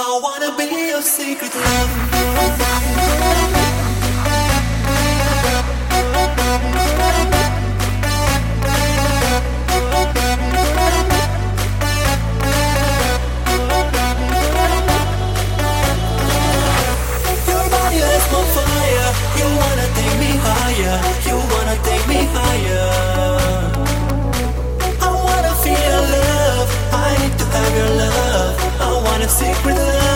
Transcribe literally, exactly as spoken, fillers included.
I wanna be your secret love. Your body is on fire. You wanna take me higher. You wanna take me higher. I wanna feel your love. I need to have your love. I want a secret love.